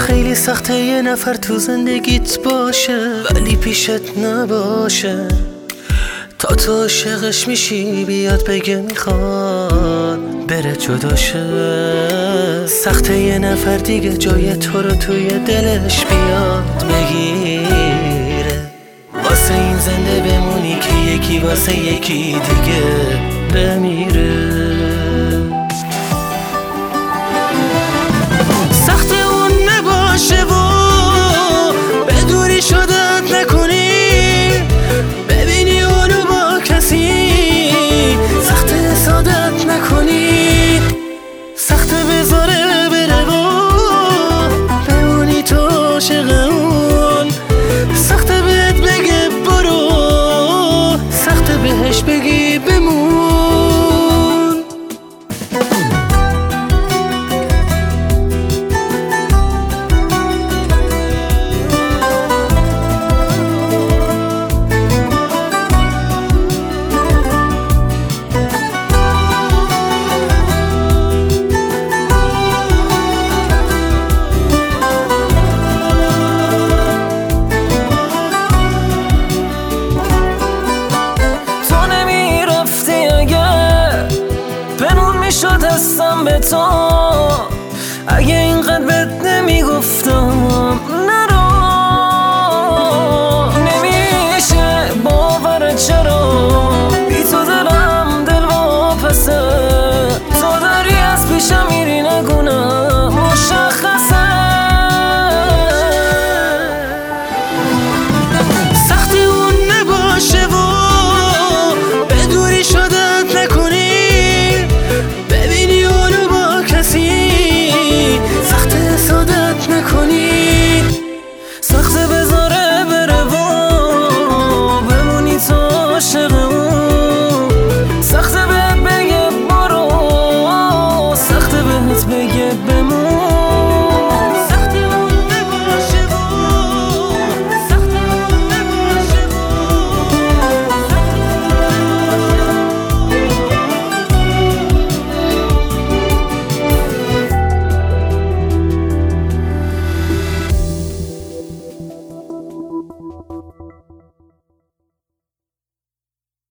خیلی سخته یه نفر تو زندگیت باشه ولی پیشت نباشه، تا تو عاشقش میشی بیاد بگه میخواد بره جداشه. سخته یه نفر دیگه جای تو رو توی دلش بیاد بگیره، واسه این زنده بمونی که یکی واسه یکی دیگه بمیره. سخت اون نباشه و بدوری شدت نکنی، ببینی اونو با کسی، سخت سادت نکنی، سخت بذاره بره و بمونی تو عاشق اون، سخت بهت بگه برو، سخت بهش بگی بمون. شد هستم به تو اگه